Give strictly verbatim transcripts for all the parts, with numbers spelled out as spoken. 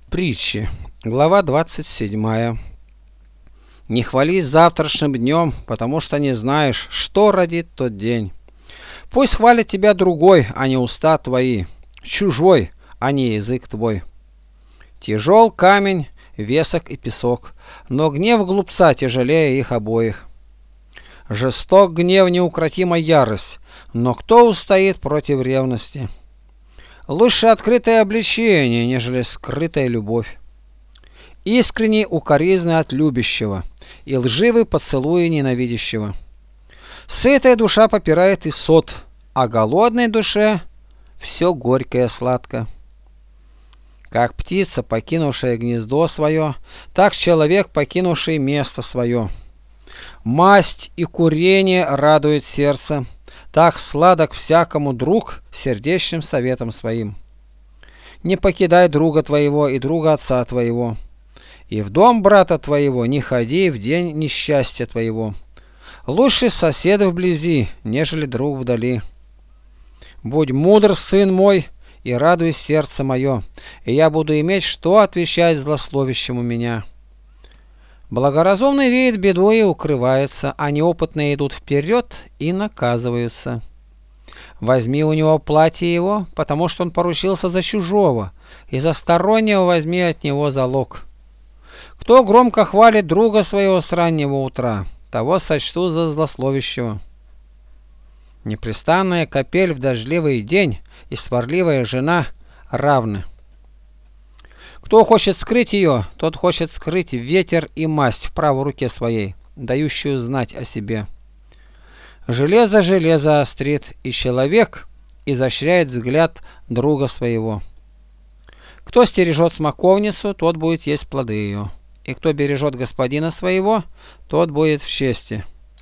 Притчи. Глава двадцать седьмая. Не хвались завтрашним днем, потому что не знаешь, что родит тот день. Пусть хвалит тебя другой, а не уста твои, чужой, а не язык твой. Тяжел камень, весок и песок, но гнев глупца тяжелее их обоих. Жесток гнев, неукротима ярость, но кто устоит против ревности? Лучше открытое обличение, нежели скрытая любовь. Искренний укоризны от любящего, и лживый поцелуй ненавидящего. Сытая душа попирает и сот, а голодной душе все горькое сладко. Как птица, покинувшая гнездо свое, так человек, покинувший место свое. Масть и курение радует сердце, так сладок всякому друг сердечным советом своим. Не покидай друга твоего и друга отца твоего, и в дом брата твоего не ходи в день несчастья твоего. Лучше сосед вблизи, нежели друг вдали. Будь мудр, сын мой, и радуй сердце мое, и я буду иметь что отвечать злословящему меня. Благоразумный видит беду и укрывается, а неопытные идут вперед и наказываются. Возьми у него платье его, потому что он поручился за чужого, и за стороннего возьми от него залог. Кто громко хвалит друга своего с раннего утра, того сочту за злословящего. Непрестанная капель в дождливый день и сварливая жена равны. Кто хочет скрыть ее, тот хочет скрыть ветер и масть в правой руке своей, дающую знать о себе. Железо железо острит, и человек изощряет взгляд друга своего. Кто стережет смоковницу, тот будет есть плоды ее, и кто бережет господина своего, тот будет в чести.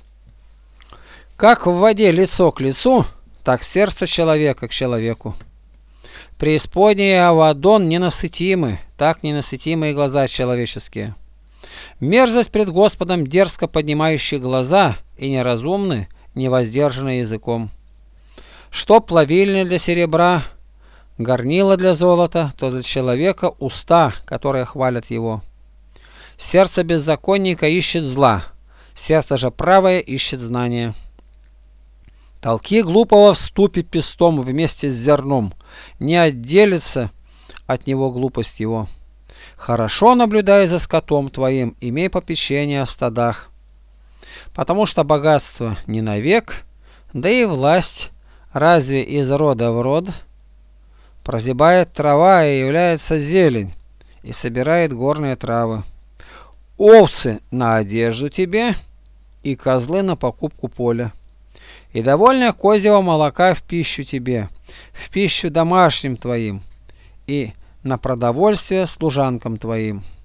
Как в воде лицо к лицу, так сердце человека к человеку. Преисподняя и Авадон ненасытимы, так ненасытимы и глаза человеческие. Мерзость пред Господом дерзко поднимающие глаза, и неразумны, невоздержаны языком. Что плавильня для серебра, горнило для золота, то для человека уста, которые хвалят его. Сердце беззаконника ищет зла, сердце же правое ищет знания. Толки глупого в ступе пестом вместе с зерном, не отделится от него глупость его. Хорошо наблюдай за скотом твоим, имей попечение о стадах. Потому что богатство не навек, да и власть разве из рода в род? Прозябает трава и является зелень, и собирает горные травы. Овцы на одежду тебе, и козлы на покупку поля. И довольно козьего молока в пищу тебе, в пищу домашним твоим, и на продовольствие служанкам твоим.